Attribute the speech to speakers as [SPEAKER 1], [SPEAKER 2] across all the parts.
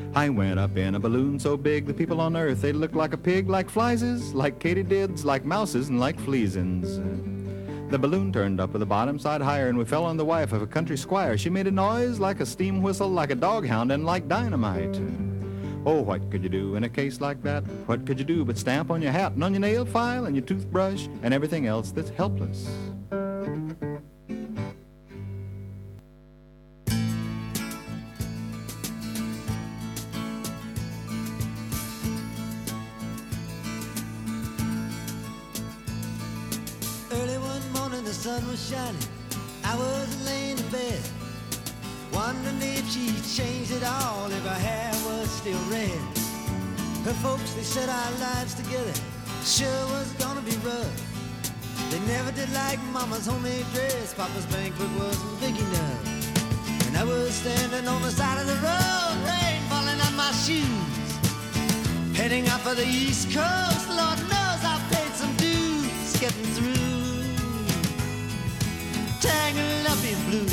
[SPEAKER 1] I went up in a balloon so big the people on earth, they looked like a pig, like flieses, like katydids, like mouses, and like fleasins. The balloon turned up with the bottom side higher, and we fell on the wife of a country squire. She made a noise like a steam whistle, like a doghound, and like dynamite. Oh, what could you do in a case like that? What could you do but stamp on your hat and on your nail file and your toothbrush and everything else that's helpless?
[SPEAKER 2] Early one morning the sun was shining, I was laying in bed, wondering if she'd changed it all, if her hair was still red. Her folks, they said our lives together sure was gonna be rough. They never did like Mama's homemade dress, Papa's banquet wasn't big enough. And I was standing on the side of the road, rain falling on my shoes, heading up for the East Coast. Lord knows I paid some dues getting through, tangled up in blue.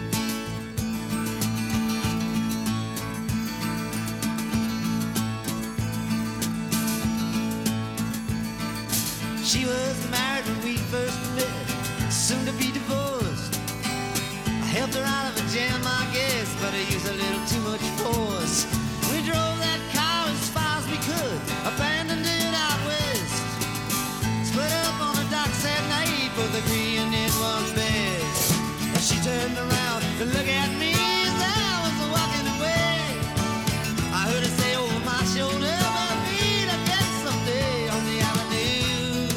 [SPEAKER 2] She was married when we first met, soon to be divorced. I helped her out of a jam, I guess, but I used a little too much force. We drove that car as far as we could, abandoned it out west. Split up on the docks at night, both agreeing it was best. And she turned around to look at me as I was walking away. I heard her say over my shoulder, we'll meet again someday on the avenue,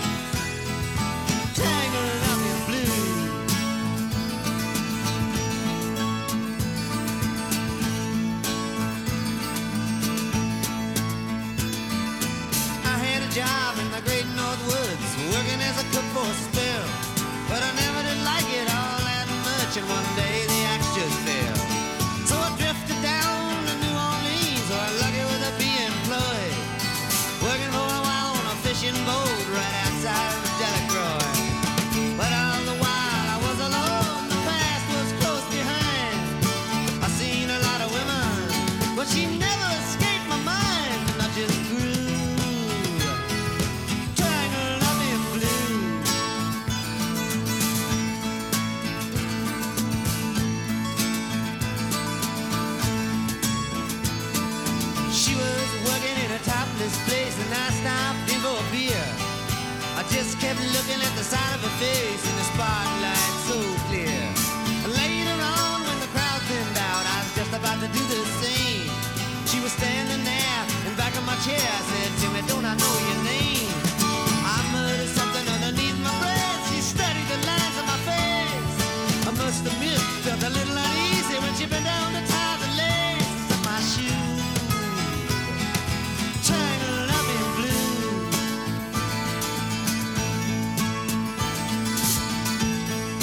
[SPEAKER 2] tangled up in blue. I had a job in the great North Woods, working as a cook for a spell, but I never did like it all that much, and one day the axe just fell. So I drifted down to New Orleans, or lucky with a be employed, working for a while on a fishing boat right outside of Delacroix. But all the while I was alone, the past was close behind. I seen a lot of women, but she never escaped my mind, and I just grew tangled up in blue. She was working in a topless place, and I stopped in for a beer. I just kept looking at the side of her face in the spotlight so clear. Later on, when the crowd thinned out, I was just about to do the same. She was standing there in back of my chair. I said, Timmy, don't I know your name? I muttered something underneath my breath. She studied the lines of my face. I must admit, felt a little uneasy when she bent down to tie the laces of my shoes, tangled up in blue.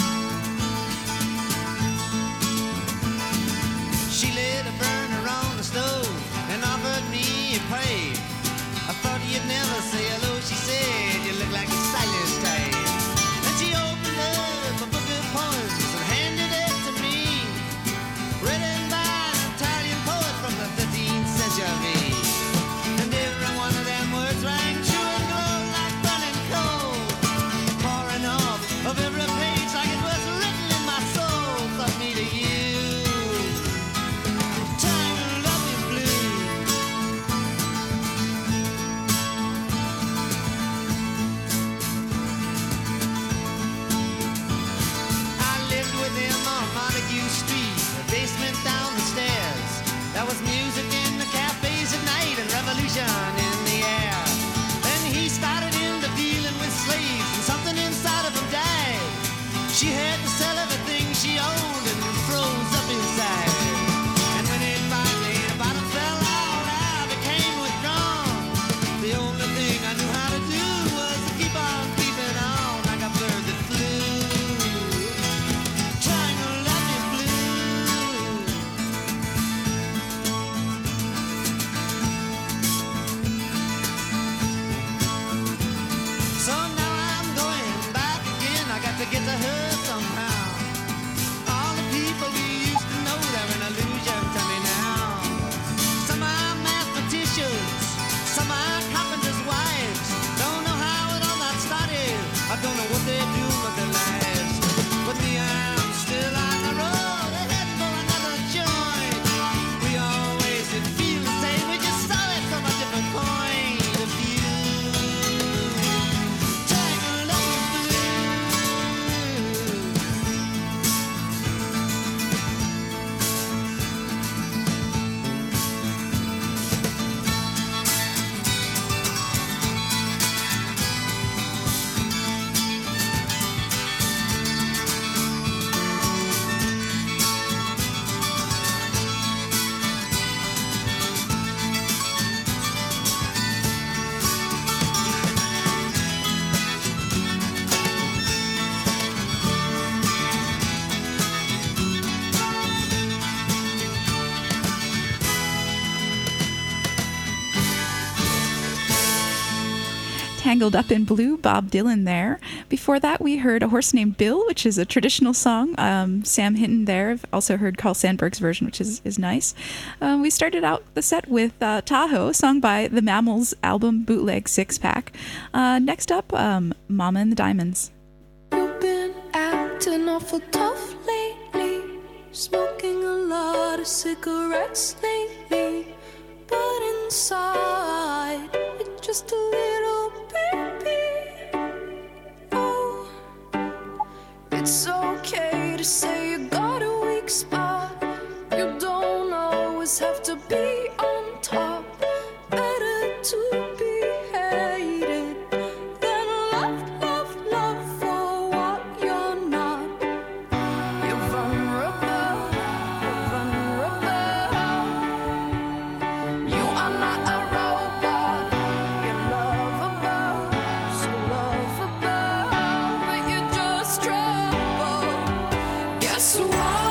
[SPEAKER 3] Tangled Up in Blue, Bob Dylan there. Before that, we heard A Horse Named Bill, which is a traditional song. Sam Hinton there. I've also heard Carl Sandburg's version, which is nice. We started out the set with Tahoe, sung by the Mammals album Bootleg Six Pack. Next up, Mama and the Diamonds.
[SPEAKER 4] You've been acting awful tough lately, smoking a lot of cigarettes lately, but inside you're just a little baby. Oh, it's okay to say you got a weak spot. You don't always have to be on top. Better to be hated than love for what you're not. You're vulnerable. You are not a robot. You're lovable, so lovable, but you're just trouble. Guess what?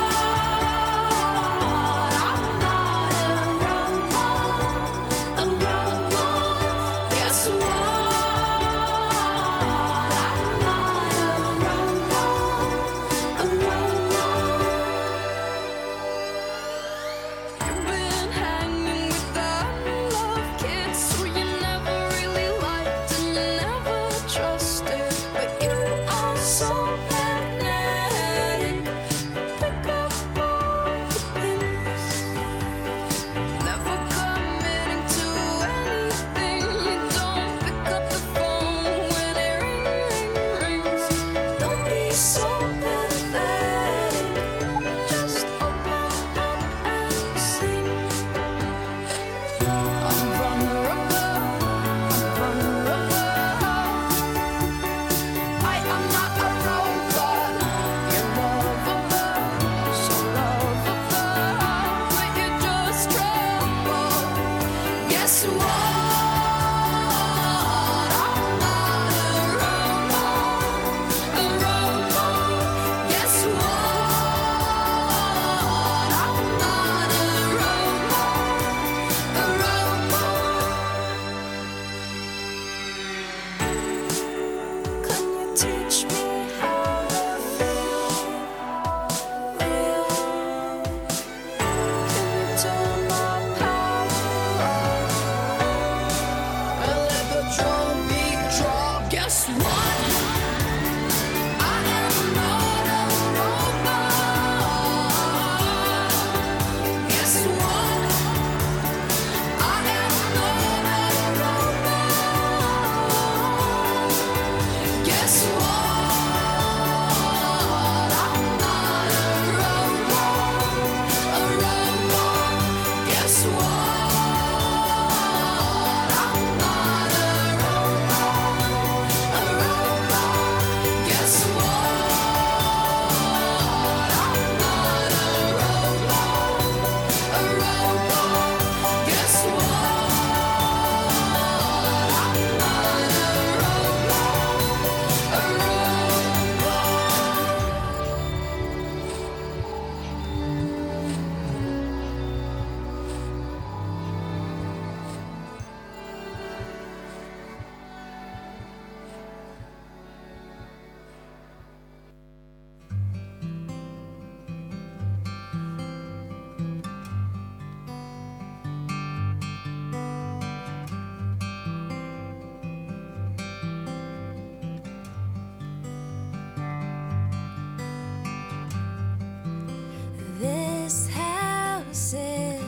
[SPEAKER 4] This house is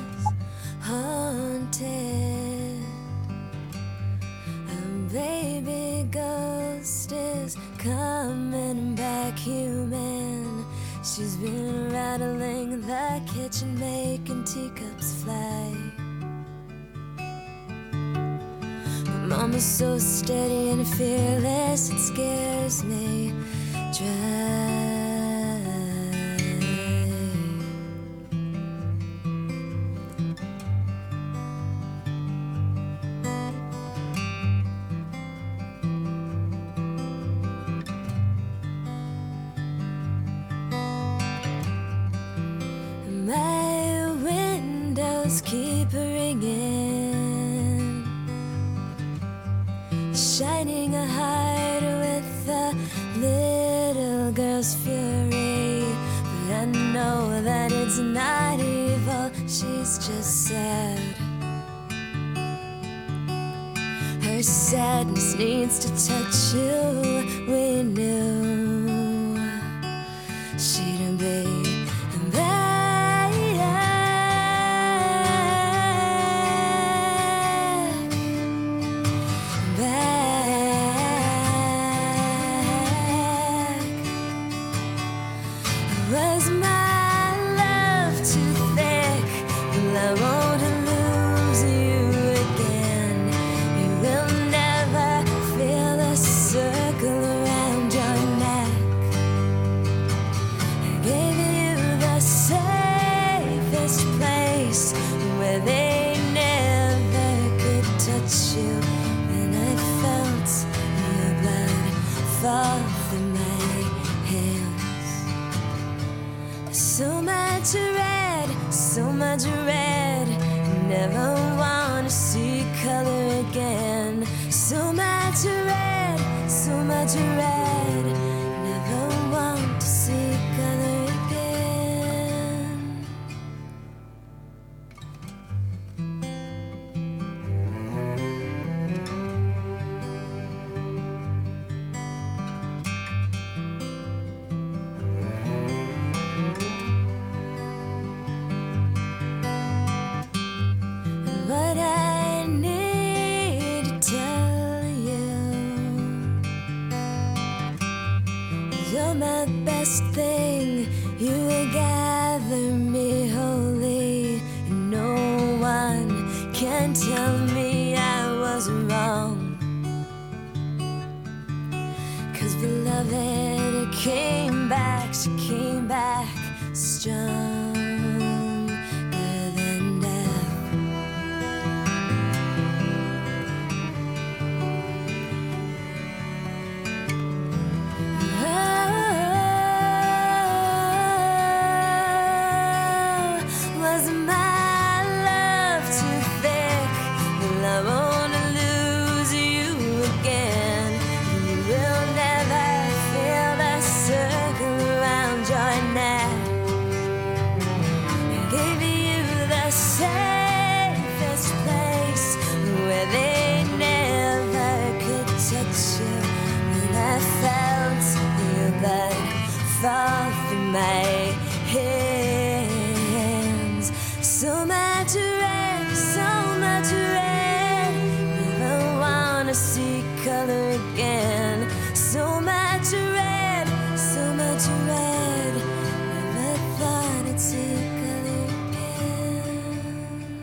[SPEAKER 4] haunted. A baby ghost is coming back human. She's been rattling the kitchen, making teacups fly. But Mama's so steady and fearless, it scares me dry. Keep ringing. shining a heart with a little girl's fury. But I know that it's not evil, she's just sad. Her sadness needs to touch you. We knew she'd be back, Was my love too thick? Well, I won't lose you again. You will never feel the circle around your neck. I gave you the safest place where they never could touch you. And I felt your blood fall from my hands. So much red, so much red. Never wanna see color again. So much red, so much red. Never want to see color again. What I need to tell you, you're my best thing. You will gather me wholly, and no one can tell me I was wrong. 'Cause beloved came back, she came back stronger than death. Was my love too thick? Well, I won't lose you again. You will never feel the circle around your neck. I gave you the safest place where they never could touch you. And I felt your blood fall from my hands. So much red, so much red. Never wanna see color again. So much red, so much red. Never thought I'd see color again.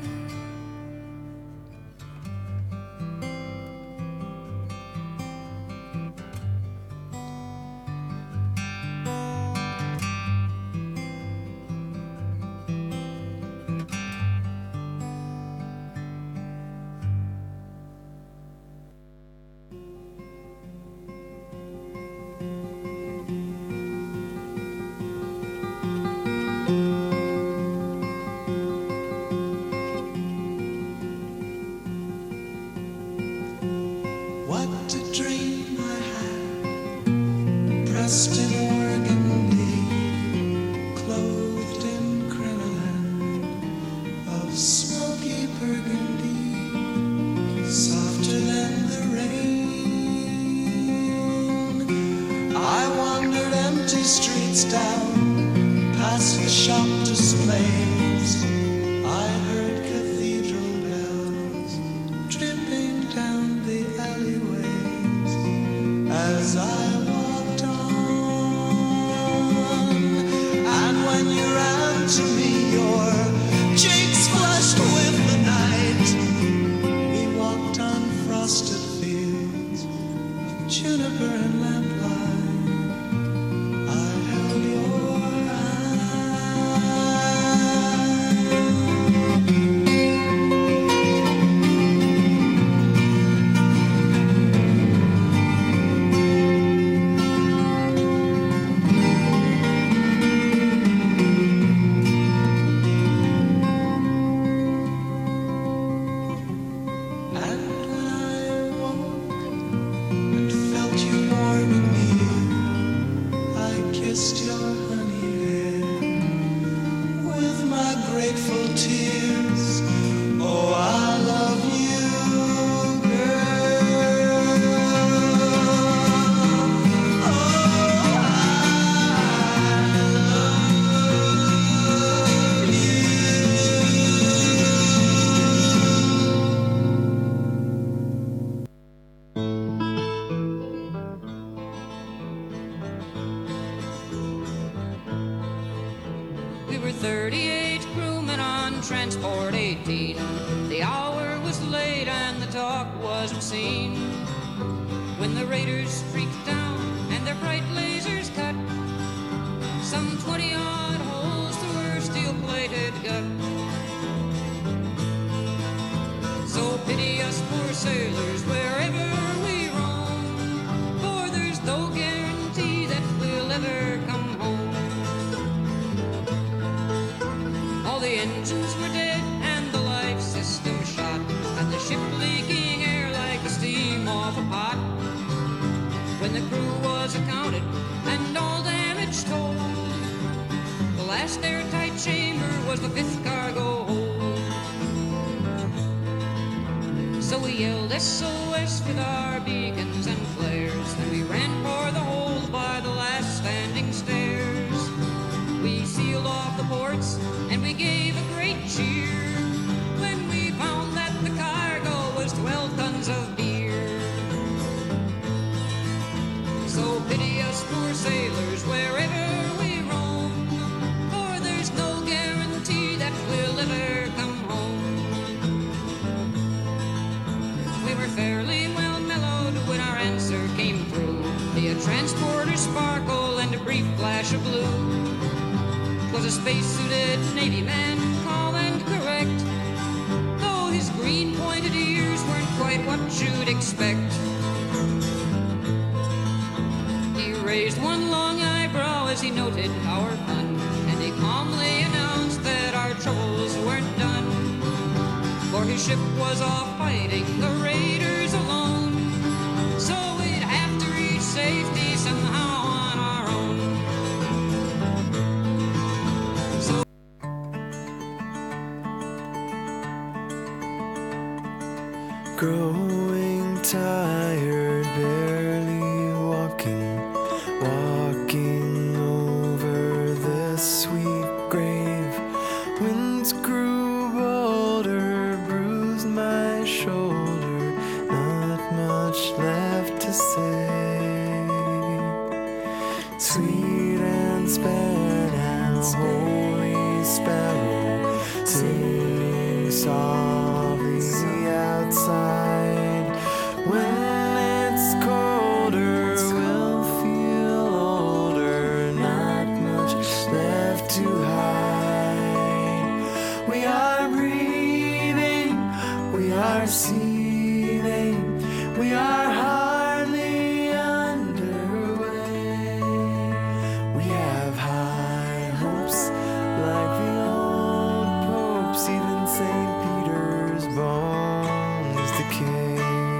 [SPEAKER 5] What a dream I had, pressed in organdy, clothed in crinoline of smoky burgundy, softer than the rain. I wandered empty streets down, past the shop displays. I heard cathedral bells dripping down the alleyways as I walked on. And when you ran to me, your cheeks flushed with the night. We walked on frosted fields of juniper and lamplight. I held your hand. tears. Oh, I love you, girl. Oh, I love
[SPEAKER 6] We were 38 crewmen on Transport 18. The hour was late and the talk was obscene. When the raiders streaked down and their bright lasers cut some 20-odd holes through her steel-plated gut. So pity us poor sailors wherever we roam, for there's no guarantee that we'll ever come home. All the engines were dead and the life system shot, and the ship leaking air like the steam off a pot. When the crew was accounted and all damage told, the last airtight chamber was the 5th cargo hold. So we yelled SOS with our beacons and flares, and we ran for the hold by the last standing stairs. We sealed off the ports and we gave a great cheer when we found that the cargo was 12 tons of beer. So pity us poor sailors wherever we roam, for there's no guarantee that we'll ever come home. We were fairly well mellowed when our answer came through, via transporter sparkle and a brief flash of blue. 'Twas a space-suited Navy man, calm and correct, though his green pointed ears weren't quite what you'd expect. He raised one long eyebrow as he noted our fun, and he calmly announced that our troubles weren't done, for his ship was off fighting the raiders alone, so we'd have to reach safety somehow on our own.
[SPEAKER 5] growing tired, barely walking over this sweet grave. Winds grew bolder, bruised my shoulder, not much left to say. Sweet and span and holy sparrow, singing softly outside. When it's colder, we'll feel older, not much left to hide. We are breathing, we are seething, we are hardly underway. We have high hopes like the old popes, even St. Peter's bones decay.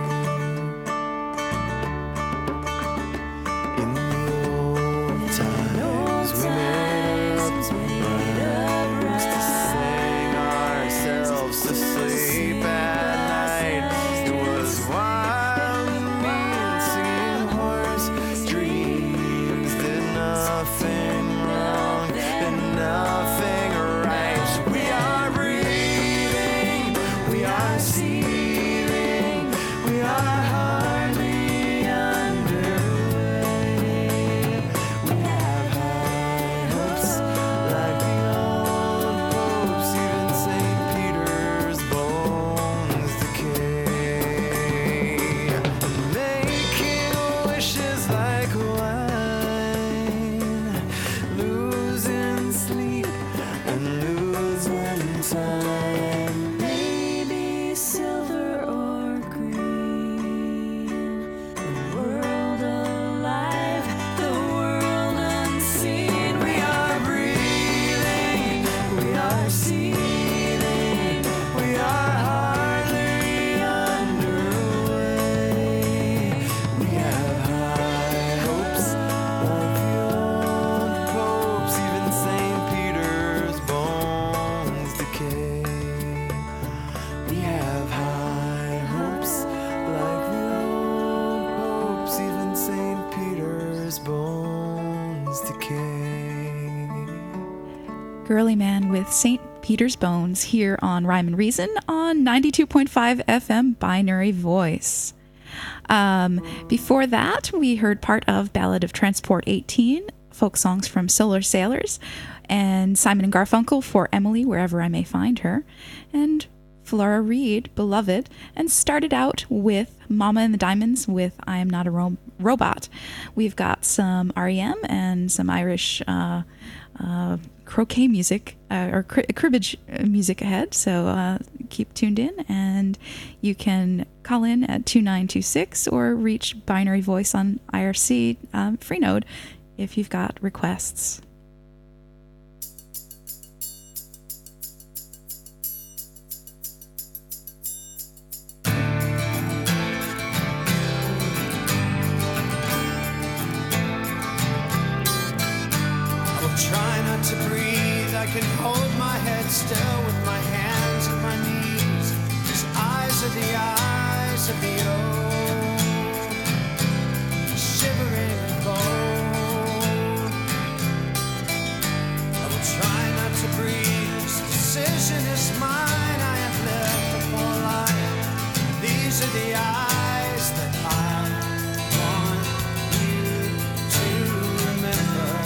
[SPEAKER 5] In the old times we made up rooms to sing ourselves to sleep at night.
[SPEAKER 3] Girly Man with St. Peter's Bones here on Rhyme and Reason on 92.5 FM Binary Voice. Before that, we heard part of Ballad of Transport 18, folk songs from Solar Sailors, and Simon and Garfunkel for Emily, Wherever I May Find Her, and Flora Reed, Beloved, and started out with Mama and the Diamonds with I Am Not a Robot. We've got some REM and some Irish croquet music or cribbage music ahead, so keep tuned in, and you can call in at 2926 or reach Binary Voice on IRC Freenode if you've got requests.
[SPEAKER 2] Try not to breathe, I can hold my head still with my hands and my knees. These eyes are the eyes of the old, shivering bone. I will try not to breathe, this decision is mine. I have lived a full life. These are the eyes that I want you to remember.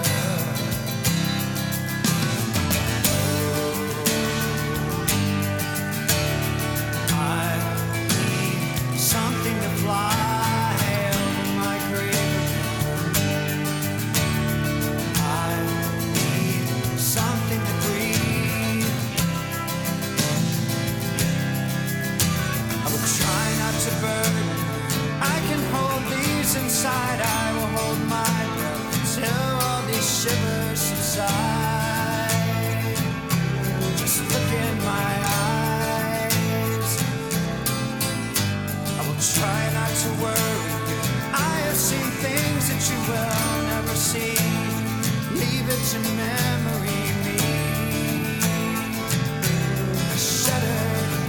[SPEAKER 2] Inside, I will hold my breath till all these shivers subside. Just look in my eyes. I will try not to worry. I have seen things that you will never see. Leave it to memory, me. I shudder.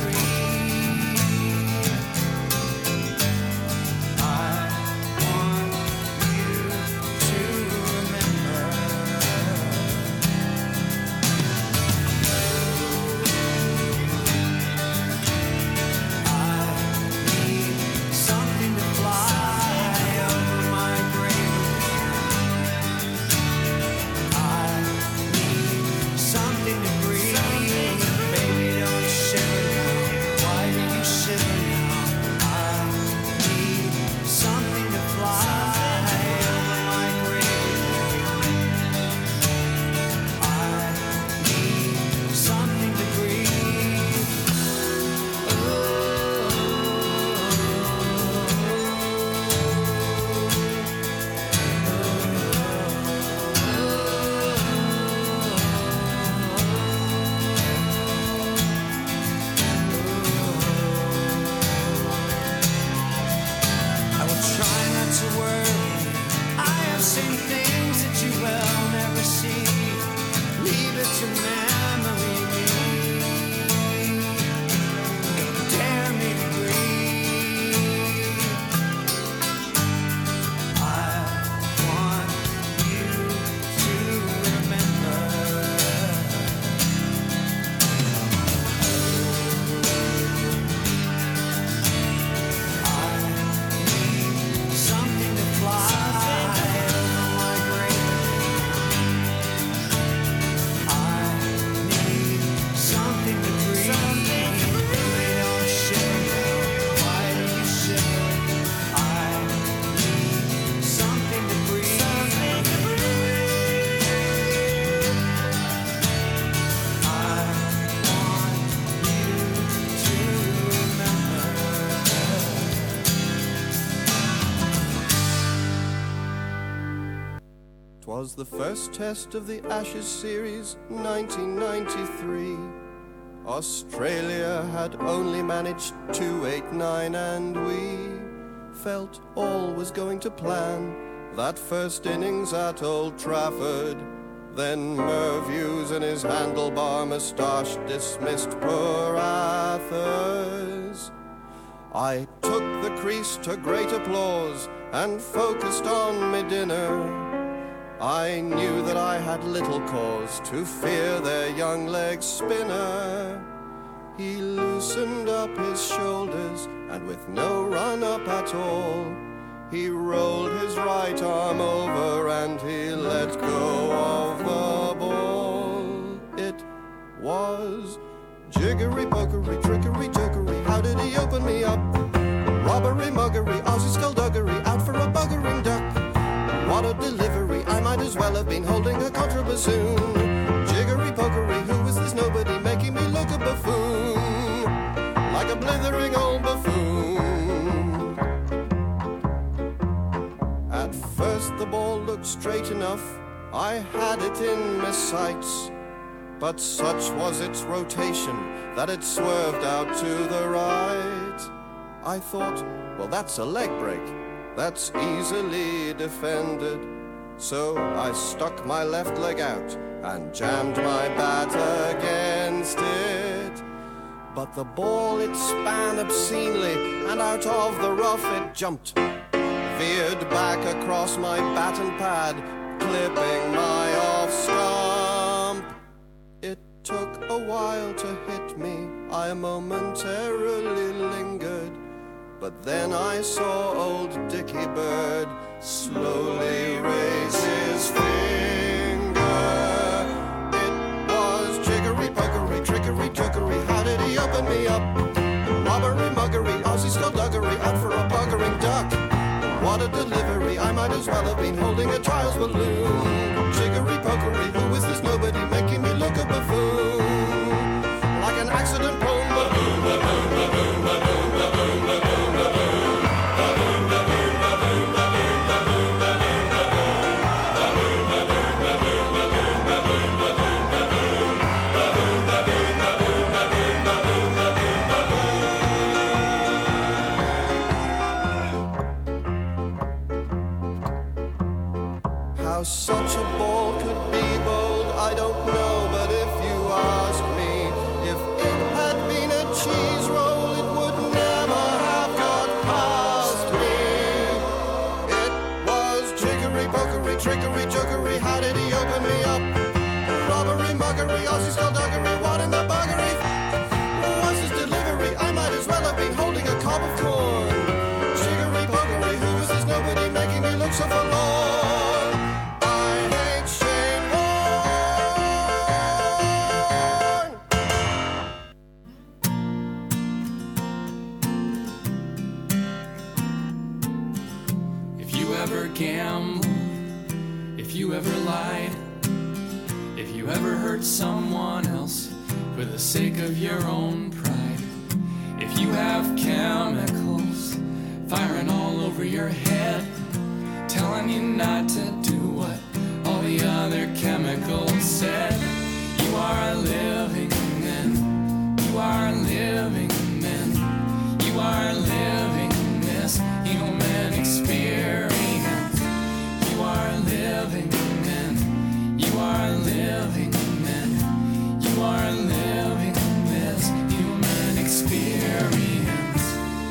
[SPEAKER 7] Was the first test of the Ashes series, 1993. Australia had only managed 289, and we felt all was going to plan. That first innings at Old Trafford, then Merv Hughes and his handlebar moustache dismissed poor Athers. I took the crease to great applause and focused on me dinner. I knew that I had little cause to fear their young leg spinner. He loosened up his shoulders, and with no run-up at all, he rolled his right arm over and he let go of the ball. It was jiggery, pokery, trickery, jokery. How did he open me up? Robbery, muggery, Aussie skullduggery, out for a buggering duck. What a delivery, I might as well have been holding a contrabassoon. Jiggery, pokery, who is this nobody making me look a buffoon? Like a blithering old buffoon. At first the ball looked straight enough, I had it in my sights. But such was its rotation that it swerved out to the right. I thought, well, that's a leg break. That's easily defended. So I stuck my left leg out and jammed my bat against it. But the ball, it span obscenely, and out of the rough it jumped. Veered back across my bat and pad, clipping my off stump. It took a while to hit me, I momentarily lingered. But then I saw old Dickie Bird slowly raise his finger. It was jiggery, pokery, trickery, jokery. How did he open me up? Robbery, muggery, Aussie skullduggery, out for a buggering duck. What a delivery, I might as well have been holding a child's balloon. Jiggery, pokery, who is this nobody making me look a buffoon? Like an accident-prone baboon, baboon, baboon, baboon, baboon, baboon. How such a ball could be bold, I don't know, but if you ask me, if it had been a cheese roll, it would never have got past me. It was jiggery, pokery, trickery, jokery. How did he open me up? Robbery, muggery, Aussie skullduggery. What in the buggery was his delivery? I might as well have been holding a cob of corn. Jiggery, pokery, who is this nobody making me look so forlorn?
[SPEAKER 8] Gamble, if you ever lied, if you ever hurt someone else for the sake of your own pride, if you have chemicals firing all over your head, telling you not to do what all the other chemicals said, you are a living man, you are a living man, you are living this human experience. You are living man, you are living man, you are living this human experience.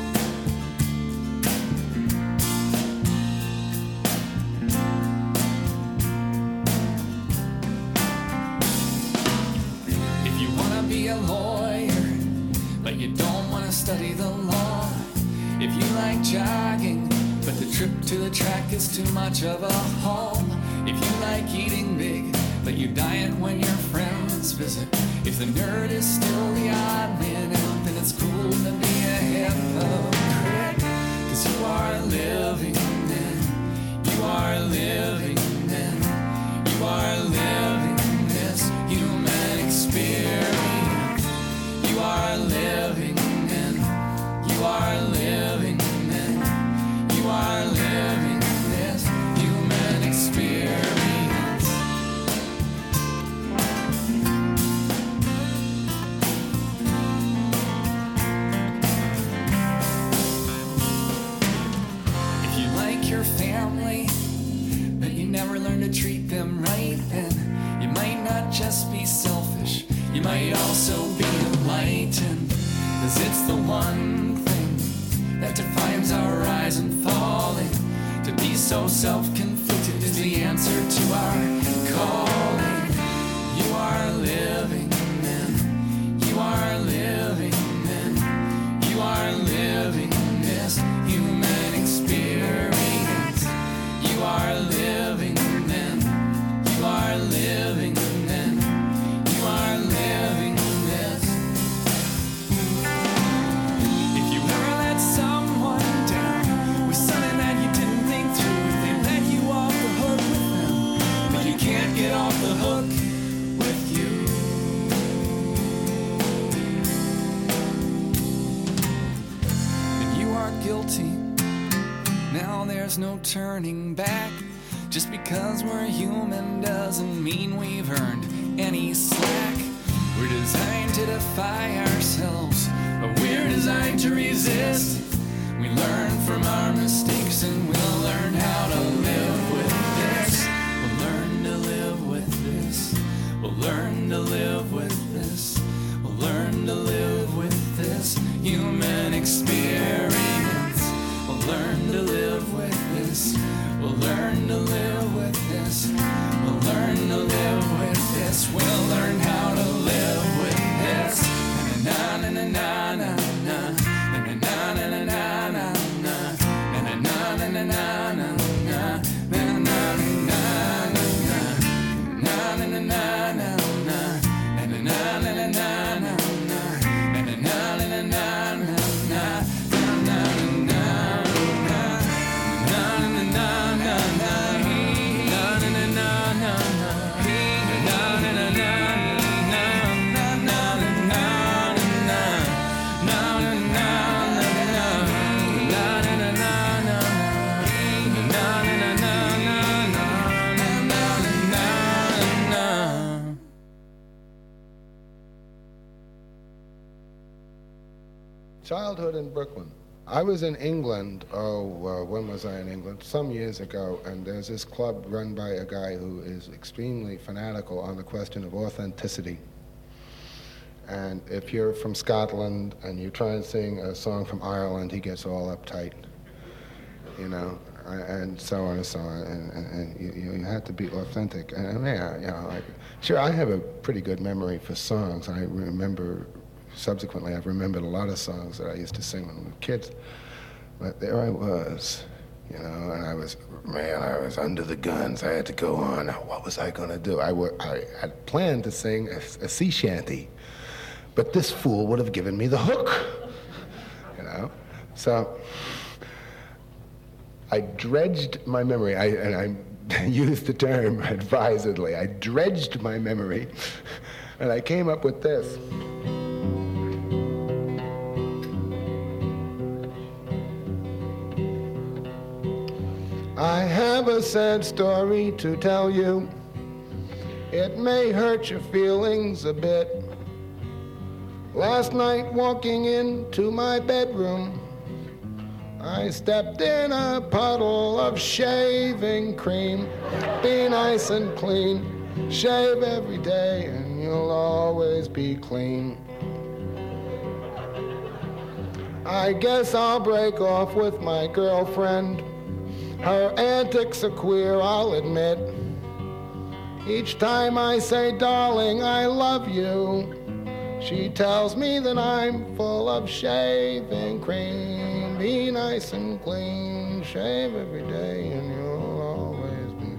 [SPEAKER 8] If you want to be a lawyer, but you don't want to study the law, if you like jogging, but the trip to the track is too much of a haul. If you like eating big, but you diet when your friends visit. If the nerd is still the odd man out, then it's cool to be a hypocrite. 'Cause you are living man, you are living man, you are living this human experience. You are living man, you are living man, you are living this human experience. If you like your family, but you never learn to treat them right, then you might not just be selfish, you might also be enlightened. 'Cause it's the one thing that defines our rise and falling. To be so self-conflicted is the answer to our calling. You are living then. You are living then. You are living this human experience. You are living then. You are living then. You are living this. If you ever let someone down with something that you didn't think through, they let you off the hook with them, but you can't get off the hook with you. And you are guilty. Now there's no turning back. Just because we're human doesn't mean we've earned any slack. We're designed to defy ourselves, but we're designed to resist. We learn from our mistakes and we'll learn how to live with this. We'll learn to live with this. We'll learn to live with this. We'll learn to live with this human experience. We'll learn to live with this. We'll learn to live with this. We'll learn to live with this. We'll learn how to live with this. Na na na na na na na na na na na na na na na na na na.
[SPEAKER 9] Childhood in Brooklyn. I was in England, when was I in England? Some years ago, and there's this club run by a guy who is extremely fanatical on the question of authenticity. And if you're from Scotland and you try and sing a song from Ireland, he gets all uptight, you know, and so on and so on. And you have to be authentic. And yeah, you know, sure, I have a pretty good memory for songs. I remember. Subsequently, I've remembered a lot of songs that I used to sing when we were kids. But there I was, you know, and I was under the guns. I had to go on. What was I going to do? I had planned to sing a sea shanty, but this fool would have given me the hook, you know? So I dredged my memory, and I used the term advisedly. I dredged my memory, and I came up with this. I have a sad story to tell you. It may hurt your feelings a bit. Last night walking into my bedroom, I stepped in a puddle of shaving cream. Be nice and clean, shave every day and you'll always be clean. I guess I'll break off with my girlfriend. Her antics are queer, I'll admit. Each time I say, darling, I love you, she tells me that I'm full of shaving cream. Be nice and clean, shave every day, and you'll always be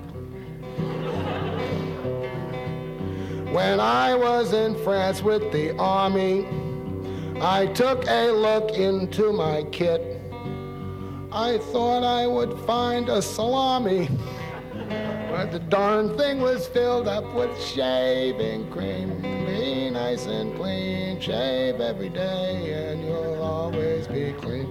[SPEAKER 9] clean. When I was in France with the army, I took a look into my kit. I thought I would find a salami, but the darn thing was filled up with shaving cream. Be nice and clean, shave every day, and you'll always be clean.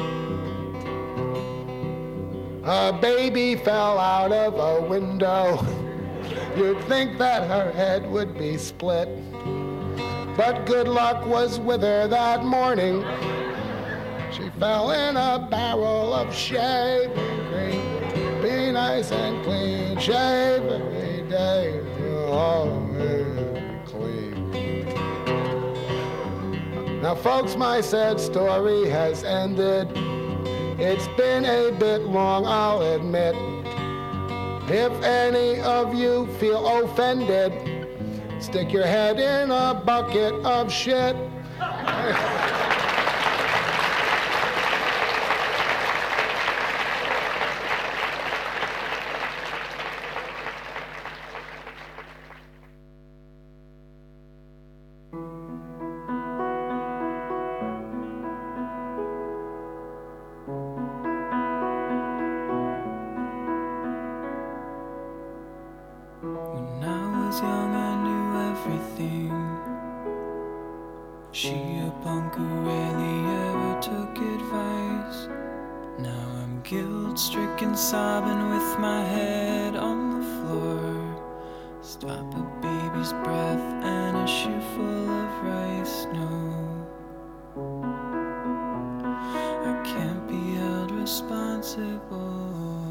[SPEAKER 9] A baby fell out of a window. You'd think that her head would be split, but good luck was with her that morning. She fell in a barrel of shaving cream. Be nice and clean, shave every day, you'll always be clean. Now folks, my sad story has ended. It's been a bit long, I'll admit. If any of you feel offended, stick your head in a bucket of shit.
[SPEAKER 10] When I was young, I knew everything. She a punk who rarely ever took advice. Now I'm guilt-stricken, sobbing with my head on the floor. Stop a baby's breath and a shoe full of rice. No, I can't be held responsible.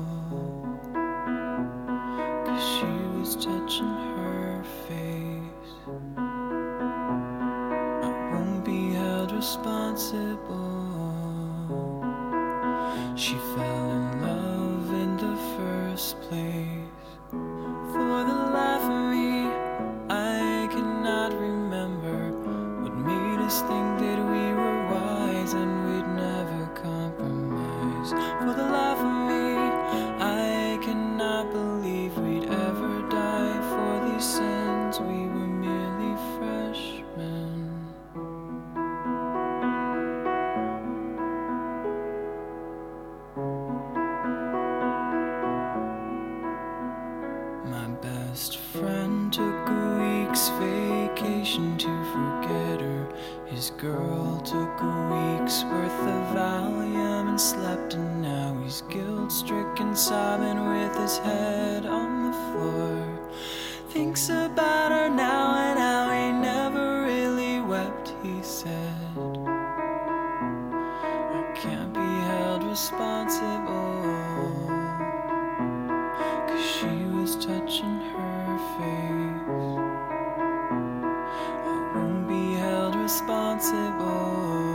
[SPEAKER 10] She was touching her face. I won't be held responsible. She fell in love in the first place. For the life of me, I cannot remember what made us think that we were wise and we'd never compromise. For the life of me, I cannot believe we'd ever die for these sins. We were merely freshmen. My best friend took a week's vacation to forget her. His girl took a week's worth of Valium and slept, and now he's guilt-stricken, sobbing with his head on the floor. Thinks about her now and how he never really wept, he said. I can't be held responsible, 'cause she was touching her face. I won't be held responsible.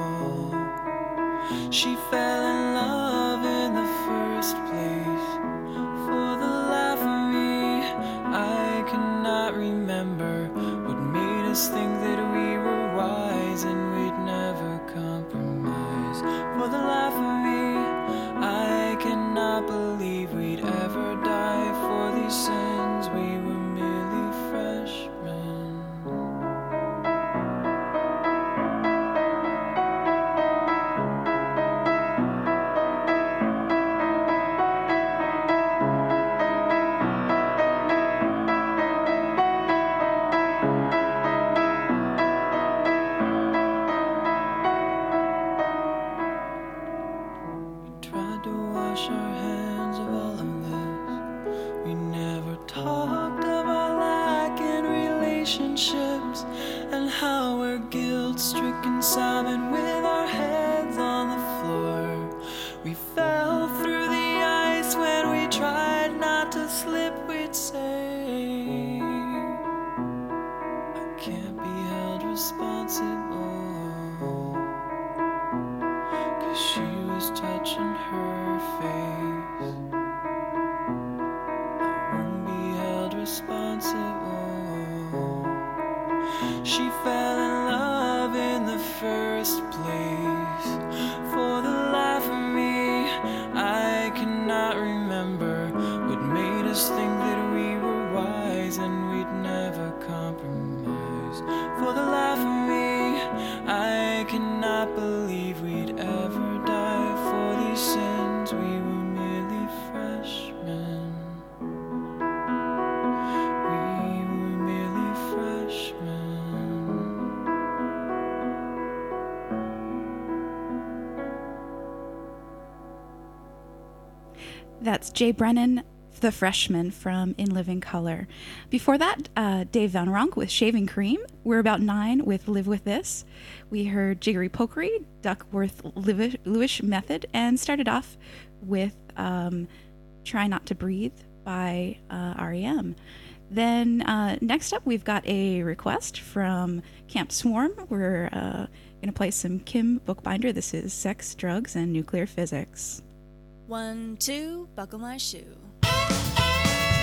[SPEAKER 10] She fell in love in the first place. For the life of me, I cannot remember what made us think that we were wise and we'd never compromise. For the life of me, I cannot believe we'd ever die for these sins. We were merely freshmen. Tried to wash our hands of all of this. We never talked about lack in relationships and how we're guilt-stricken, sobbing with our heads on the floor. We fell through the ice when we tried not to slip, we'd say. I can't be held responsible, 'cause she was touching her face. I won't be held responsible. She fell in love in the first place. For the life of me, I cannot remember what made us think that we were wise and we'd never compromise. For the life of me, I cannot believe we'd ever die for these sins. We were merely freshmen. We were merely freshmen.
[SPEAKER 3] That's Jay Brennan, the freshman from In Living Color. Before that, Dave Van Ronk with Shaving Cream. We're About Nine with Live With This. We heard Jiggery Pokery, Duckworth Lewis Method, and started off with Try Not to Breathe by REM. Then next up, we've got a request from Camp Swarm. We're going to play some Kim Bookbinder. This is Sex, Drugs, and Nuclear Physics.
[SPEAKER 11] 1, 2, buckle my shoe.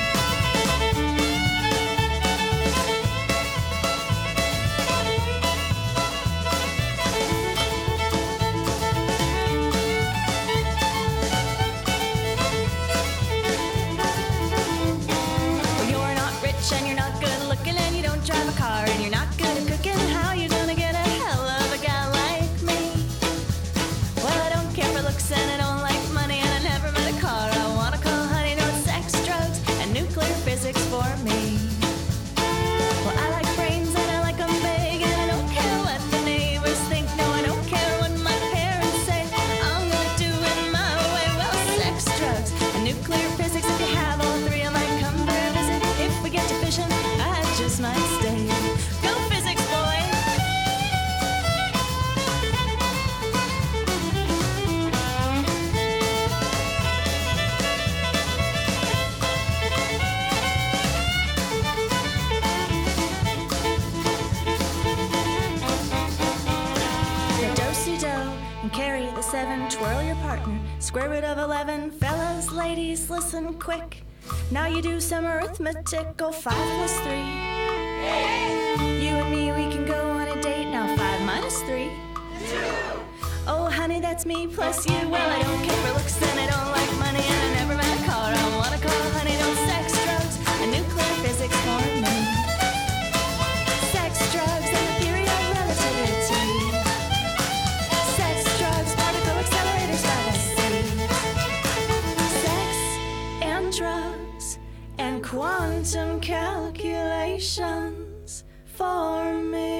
[SPEAKER 11] and carry the 7. Twirl your partner, square root of 11. Fellas, ladies, listen quick. Now you do some arithmetic. Go 5 plus 3. You and me, we can go on a date. Now 5 minus 3. 2. Oh, honey, that's me plus you. Well, I don't care for looks and I don't like money, and I never met a caller I wanna call. Honey, don't sex, drugs, and nuclear physics for me. Sex, drugs, and the theory of relativity. Sex, drugs, particle accelerators, fallacy. Sex and drugs and quantum calculations for me.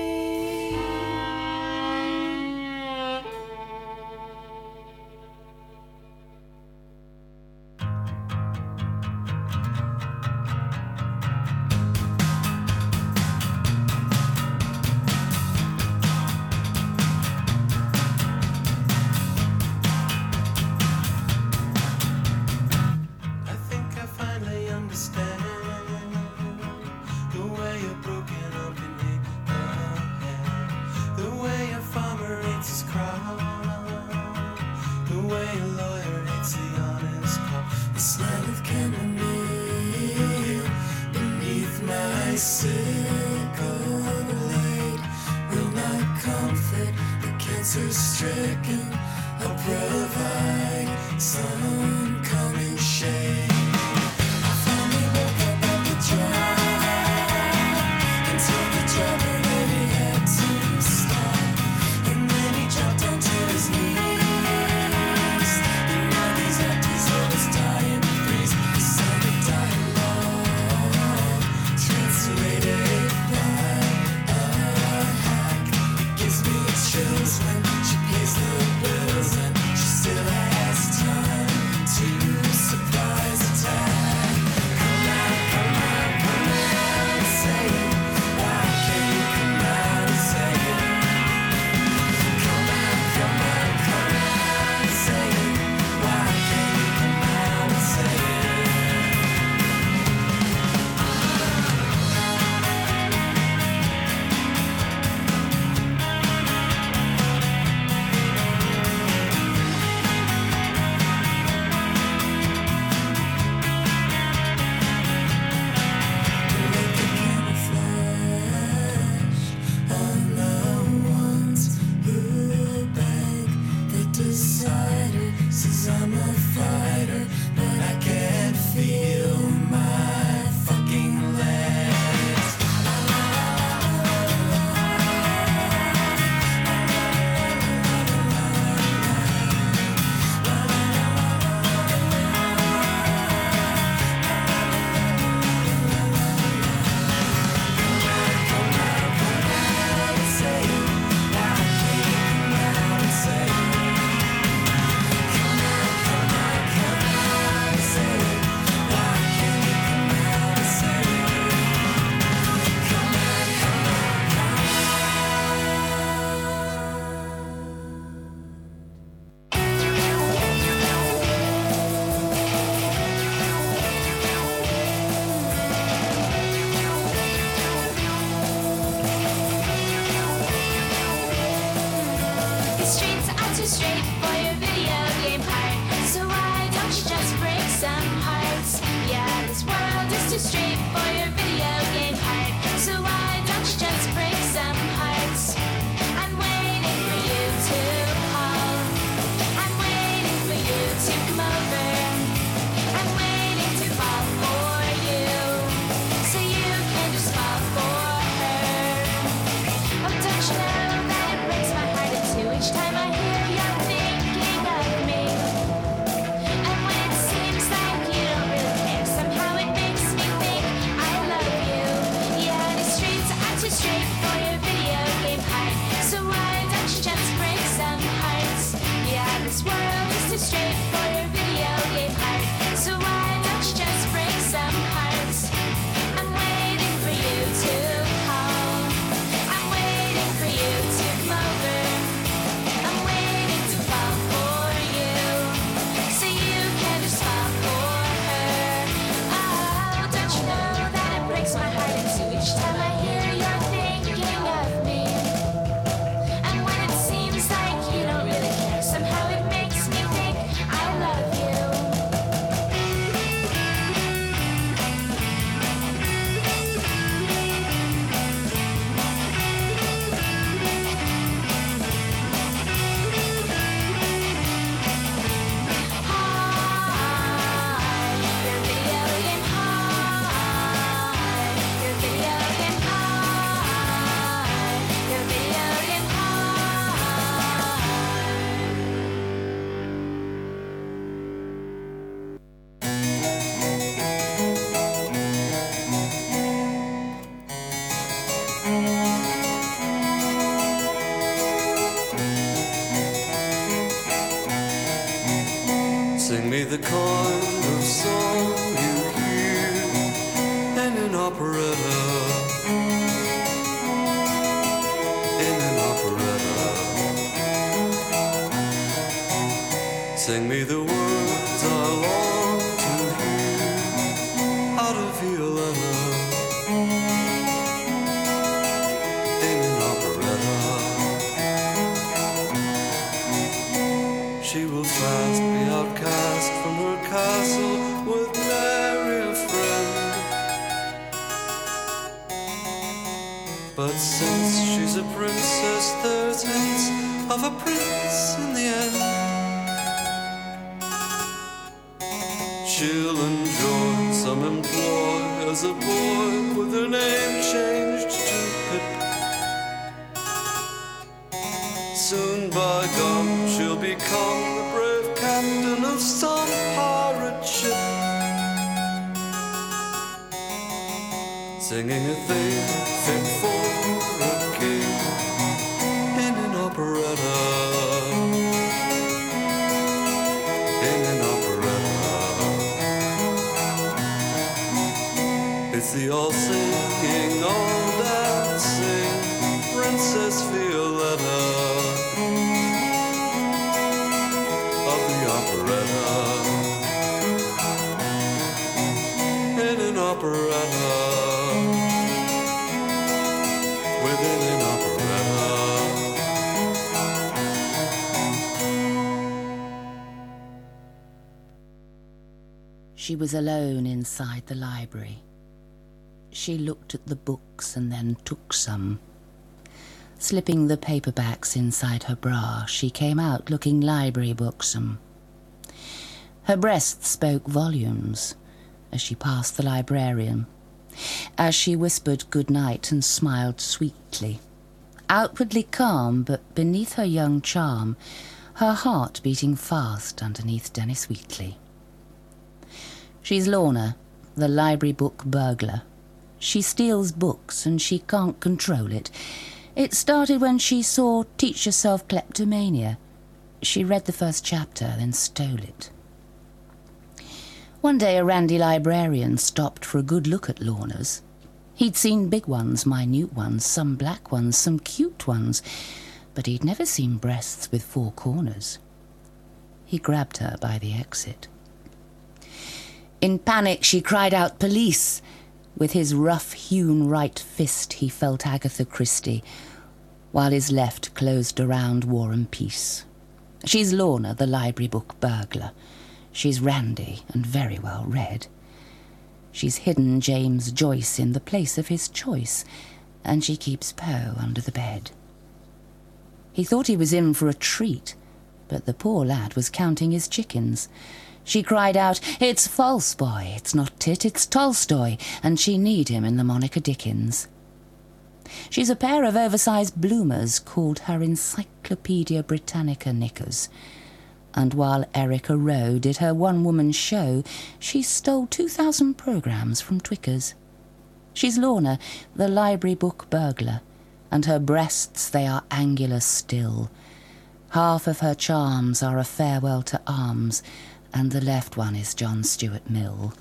[SPEAKER 5] Stricken, I'll provide some calming shade. I finally woke up at the job and told the driver that he had to stop. And then he dropped onto his knees. And now these empties always die and freeze. The sound of dialogue translated by a hack. It gives me chills when she pays the bills and she still has time to surprise attack. Come out, say it. Why can't you come out and say it? Come out, say it. Why can't you come out and say it? Says I'm a fighter, but I can't feel my fucking legs. Say it, why can't you come out and say it?
[SPEAKER 4] The streets are too straight for your video game heart. So why don't you just break some hearts? Yeah, this world is too straight for your video game heart. So why don't you just break some hearts? I'm waiting for you to call. I'm waiting for you to come over. I'm waiting to fall for you, so you can just fall for her. Oh, don't you know that it breaks my heart in two each time I hear you're thinking of me? And when it seems like you don't really care, somehow it makes me think I love you. Yeah, the streets are too straight for your video game heart. So why don't you just break some hearts? Yeah, this world is too straight for your video game heart. So why don't you just break some hearts? I'm waiting for you to call. I'm waiting for you to come over. I'm waiting to fall for you, so you can just fall for her. Oh, don't you know that it breaks my heart in two each time I hear you're thinking of me? And when it seems like you don't really care,
[SPEAKER 5] me the kind of song you hear in an operetta. In an operetta. Sing me the words I long to hear out of Violetta. In an operetta. She will fast be outcast from her castle with nary a friend. But since she's a princess, there's hints of a prince in the end. She'll enjoy some employ as a boy with her name changed to Pip. Soon by gum she'll become the brave captain of some pirate ship, singing a theme fit for a king in an operetta. In an operetta. It's the all-singing, all-dancing Princess Violetta of the operetta. In an operetta. Within an operetta.
[SPEAKER 12] She was alone inside the library. She looked at the books and then took some. Slipping the paperbacks inside her bra, she came out looking library booksome. Her breast spoke volumes as she passed the librarian, as she whispered good night and smiled sweetly. Outwardly calm, but beneath her young charm, her heart beating fast underneath Dennis Wheatley. She's Lorna, the library book burglar. She steals books and she can't control it. It started when she saw Teach Yourself Kleptomania. She read the first chapter, then stole it. One day a randy librarian stopped for a good look at Lorna's. He'd seen big ones, minute ones, some black ones, some cute ones, but he'd never seen breasts with 4 corners. He grabbed her by the exit. In panic she cried out, "Police!" With his rough-hewn right fist he felt Agatha Christie, while his left closed around War and Peace. She's Lorna, the library book burglar. She's randy and very well read. She's hidden James Joyce in the place of his choice, and she keeps Poe under the bed. He thought he was in for a treat, but the poor lad was counting his chickens. She cried out, "It's false, boy, it's not Tit, it's Tolstoy," and she kneed him in the Monica Dickens. She's a pair of oversized bloomers called her Encyclopedia Britannica knickers, and while Erica Rowe did her one-woman show, she stole 2,000 programmes from Twickers. She's Lorna, the library book burglar, and her breasts, they are angular still. Half of her charms are a farewell to arms, and the left one is John Stuart Mill.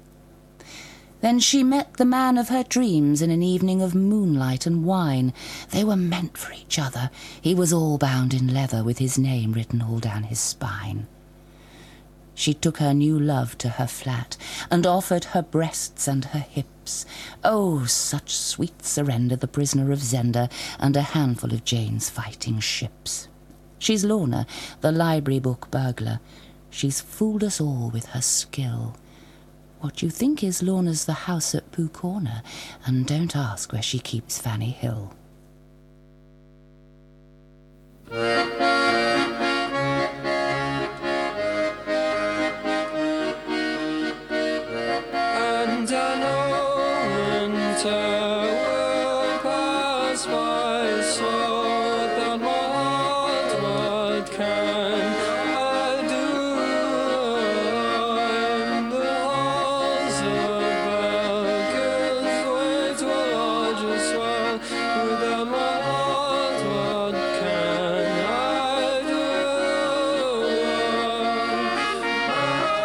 [SPEAKER 12] Then she met the man of her dreams in an evening of moonlight and wine. They were meant for each other. He was all bound in leather with his name written all down his spine. She took her new love to her flat and offered her breasts and her hips. Oh, such sweet surrender, the prisoner of Zenda and a handful of Jane's fighting ships. She's Lorna, the library book burglar. She's fooled us all with her skill. What you think is Lorna's the house at Pooh Corner, and don't ask where she keeps Fanny Hill.
[SPEAKER 10] And I know winter will pass by so that my heart, what can I do? In the halls of Belgium's wait will all just swell. Without my heart, what can I do?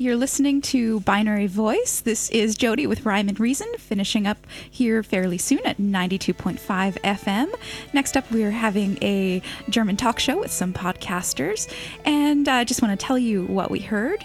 [SPEAKER 3] you're listening to Binary Voice. This is Jody with Rhyme and Reason, finishing up here fairly soon at 92.5 FM. Next up, we're having a German talk show with some podcasters, and I just want to tell you what we heard.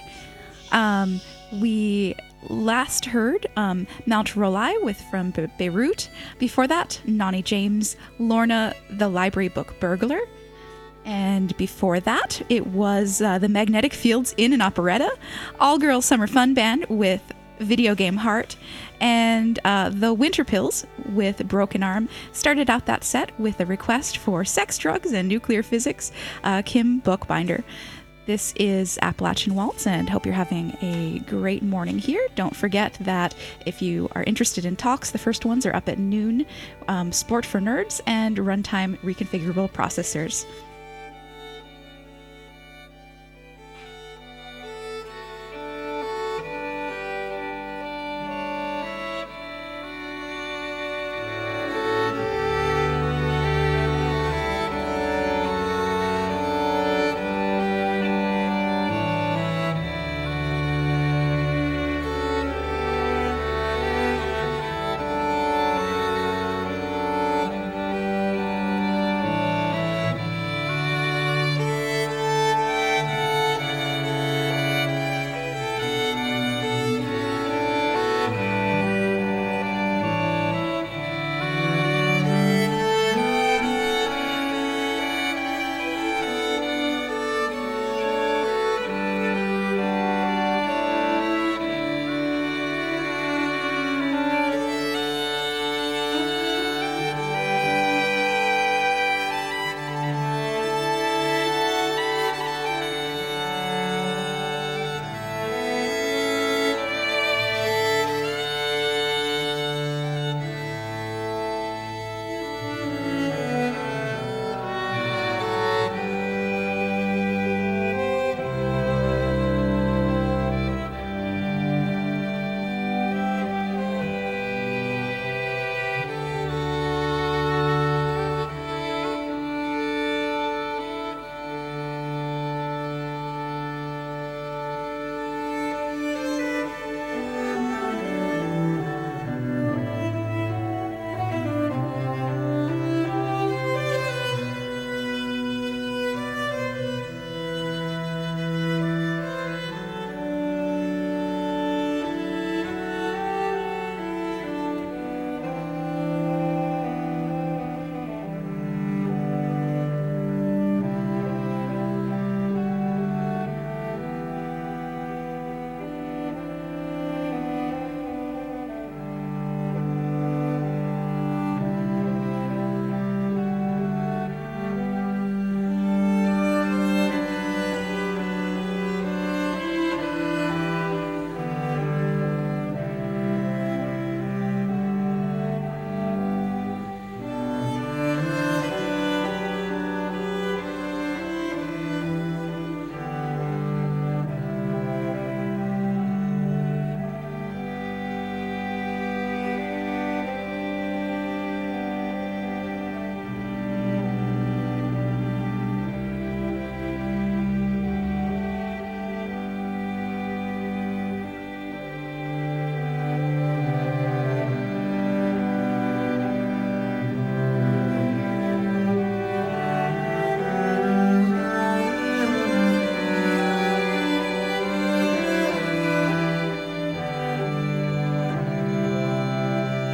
[SPEAKER 3] We last heard Mount Rolai from Beirut. Before that, Nani James, Lorna the Library Book Burglar. And before that, it was the Magnetic Fields in an Operetta, All-Girl Summer Fun Band with Video Game Heart, and the Winter Pills with Broken Arm started out that set with a request for Sex, Drugs, and Nuclear Physics, Kim Bookbinder. This is Appalachian Waltz, and hope you're having a great morning here. Don't forget that if you are interested in talks, the first ones are up at noon, Sport for Nerds and Runtime Reconfigurable Processors.